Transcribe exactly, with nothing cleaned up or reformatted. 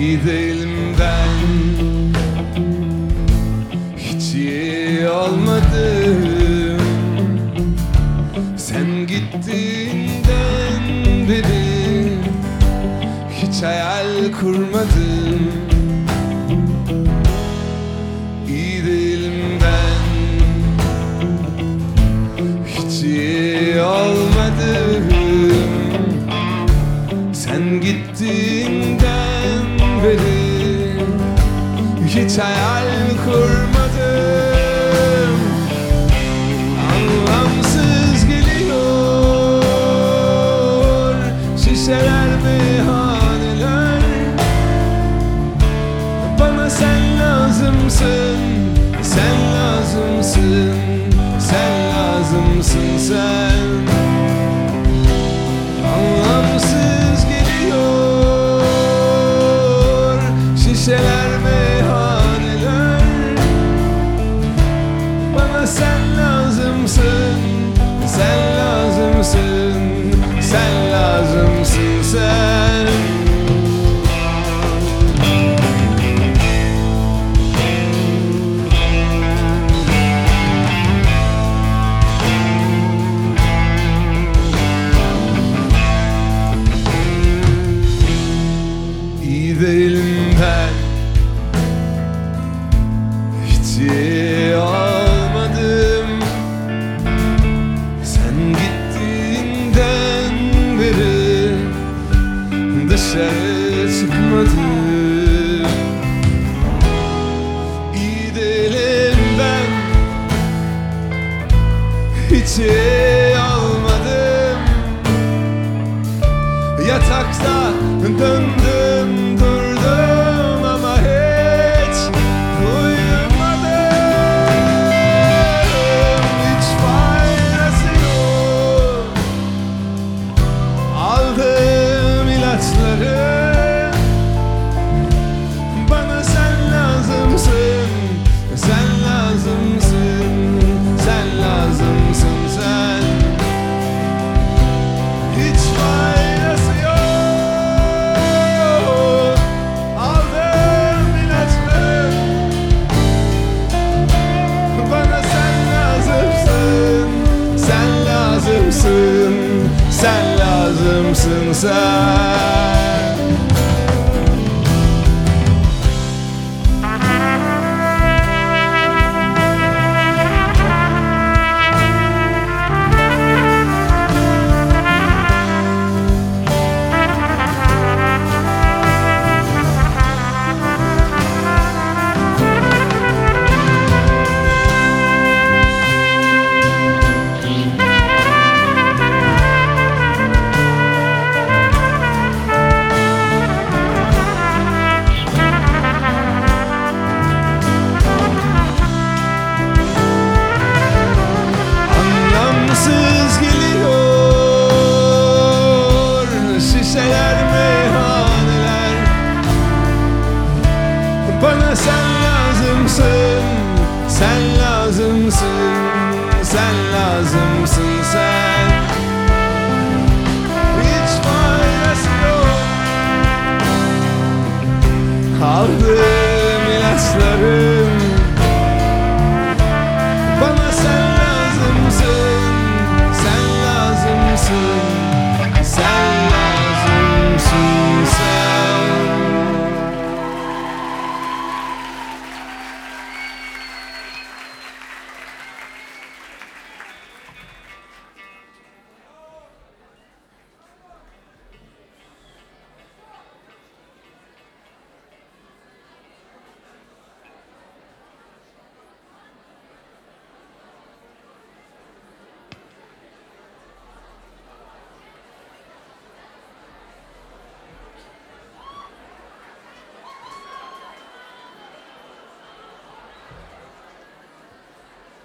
İyi değilim ben, hiç iyi olmadım. Sen gittiğinden beri hiç hayal kurmadım. İyi değilim ben, hiç iyi olmadım. Sen gittiğinden beri hiç hayal kurmadım. Anlamsız geliyor şişeler, meyhaneler. Bana sen lazımsın, sen lazımsın, sen lazımsın sen. Anlamsız geliyor şişeler, meyhaneler. Bana sen lazımsın, sen lazımsın, sen lazımsın sen. İyi değilim ben, hiç iyi olmadım. Sen gittiğinden beri dışarı çıkmadım. İyi değilim ben, hiç iyi olmadım. Yatakta döndüm durdum ama hiç uyumadım. Hiç faydası yok aldığım ilaçları. Bana sen lazımsın, sen lazımsın, sen lazımsın sen. Hiç faydası yok aldığım ilaçları. Bana sen lazımsın, sen lazımsın, sen lazımsın sen.